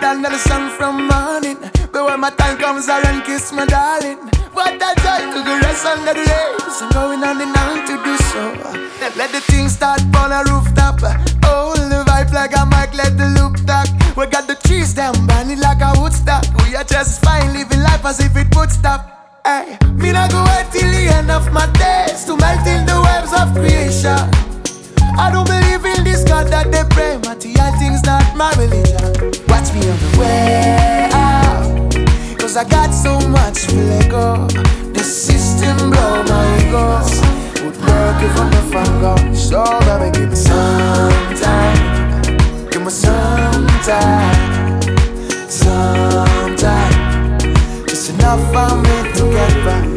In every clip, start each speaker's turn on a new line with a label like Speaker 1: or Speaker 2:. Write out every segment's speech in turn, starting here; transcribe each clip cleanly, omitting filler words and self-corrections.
Speaker 1: under the sun from morning. But when my time comes, I run kiss my darling. What a joy to go rest under the rays. I'm going on the night to do so. Let the things start on a rooftop. Oh, the vibe like a mic, let the loop talk. We got the trees down, burning like a Woodstock. We are just fine, living life as if it would stop. Hey, me not go wait till the end of my days to melt in the waves of creation. I don't believe in this God that they pray. Material things not my religion. Watch me on the way out, cause I got so much to let go. The system blow my ego. Would work if I'm the fun go. So baby, give me some time. Give me some time. Some time. Just enough for me to get back.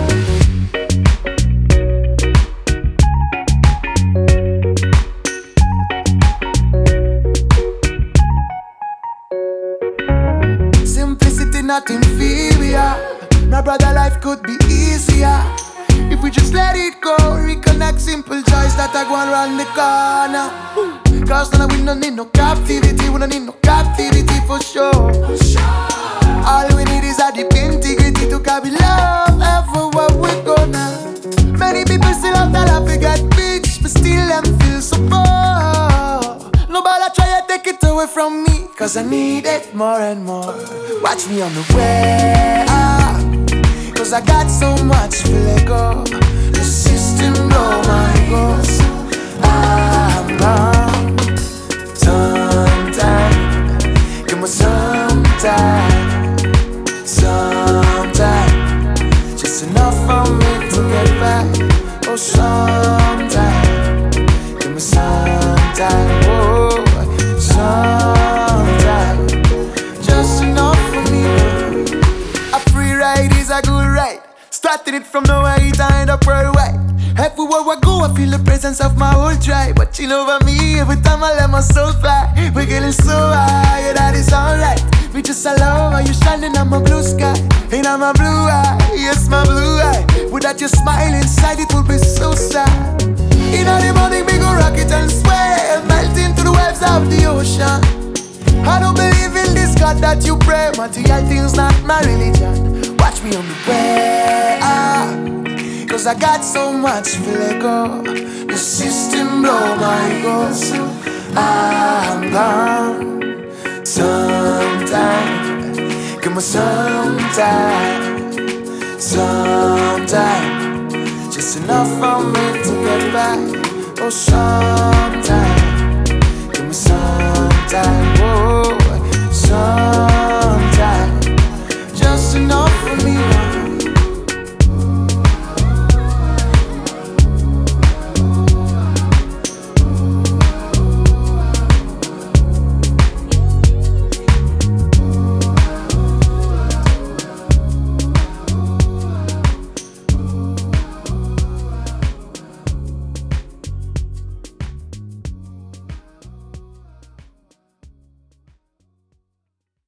Speaker 1: Simplicity not inferior. My brother, life could be easier if we just let it go. Reconnect simple joys that are going round the corner. Cause now we don't need no captivity. We don't need no captivity for sure. All we need is a deep integrity to carry love everywhere we go now. Many people still have the love to get rich, but still them feel so poor. Nobody try to take it away from me, cause I need it more and more. Watch me on the way out, cause I got so much to let go. The system blow my ego. I'm gone. Sometime, give me some time. Sometime, just enough for me to get back. Oh, sometime, give me some time. Oh, sometime, just enough for me. A free ride is a good ride. Started it from nowhere, it end up worldwide. Everywhere I go, I feel the presence of my whole tribe. Watching over me every time I let my soul fly. We're getting so high, yeah, that is alright. We just alone, are you shining on my blue sky? And on my blue eye, yes, my blue eye. Without your smile inside, it would be so sad. In the morning, we go rock it and sway, melt into the waves of the ocean. I don't believe in this God that you pray. Material things not my religion. Watch me on the way out, cause I got so much to let go. The system blow my ego. I'm gone. Sometime, give me some time. Sometime, just enough for me to get back. Oh, sometime, give me some time. Oh.